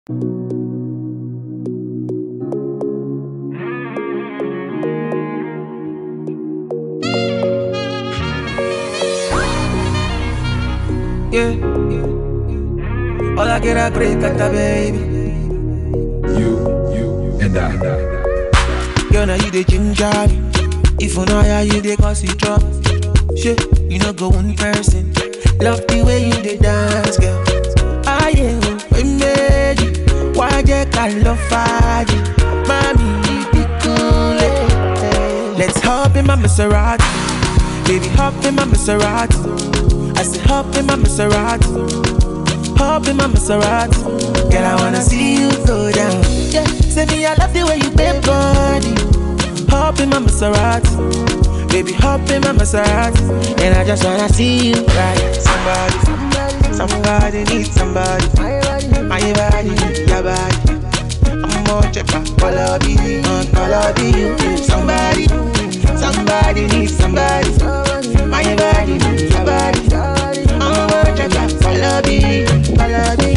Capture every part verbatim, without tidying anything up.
Yeah, all I get a break at the baby. You, you, and I. Girl, now you the ginger. If you know how you the cause you trouble. Shit, you know go one person. Love the way you the dance, girl. I am we made you. Why you call love fire? Mommy, be cool. Let's hop in my Maserati. Baby, hop in my Maserati. I say hop in my Maserati, hop in my Maserati. Girl, I wanna see you go down. Yeah, say me I love the way you bend body. Hop in my Maserati, baby hop in my Maserati. And I just wanna see you ride. Somebody, somebody needs somebody. My body needs your body. I'm more checker, all of you, all of you. Somebody, somebody needs somebody. My body needs your body. Follow me, follow me.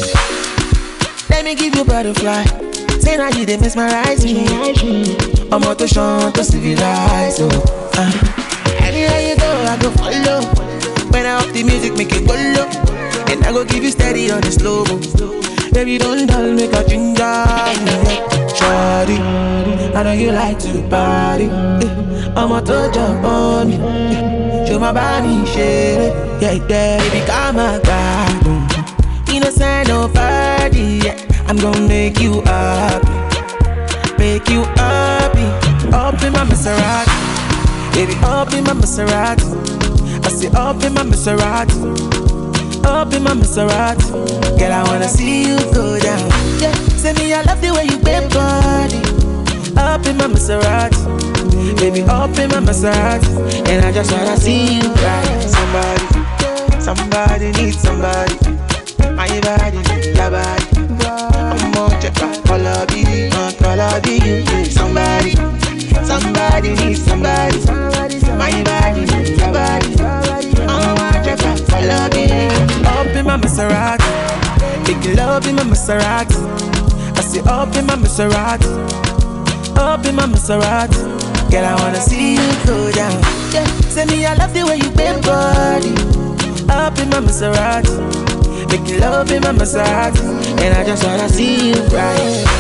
Let me give you butterfly. Say now you dey mesmerize me. I'm out to show to civilize. Oh, uh. Anywhere you go, I go follow. When I up the music, make it go low. And I go give you steady on the slow. Baby, don't dull, make a ginger. Shawty, I know you like to party. I'm out to jump on me. Show my body, shit. Yeah, yeah, baby, come on, God. Innocent, nobody. Yeah. I'm gonna make you happy, make you happy. Up in my Maserati, baby, up in my Maserati. I say up in my Maserati, up in my Maserati. Girl, I wanna see you go down. Yeah, say me I love the way you bend body. Up in my Maserati, baby, up in my Maserati. And I just wanna see you ride. Somebody, somebody needs somebody. My body needs your body. I'm more checker, all of you, all of you. Somebody, somebody needs somebody. My body needs your body. I'm more checker, all of you. Up in my Maserati, big love in my Maserati. I say up in my Maserati, up in my Maserati. Girl, I wanna see you go down. Yeah, say me I love the way you bend body. Up in my Maserati, make love in my Maserati. And I just wanna see you right.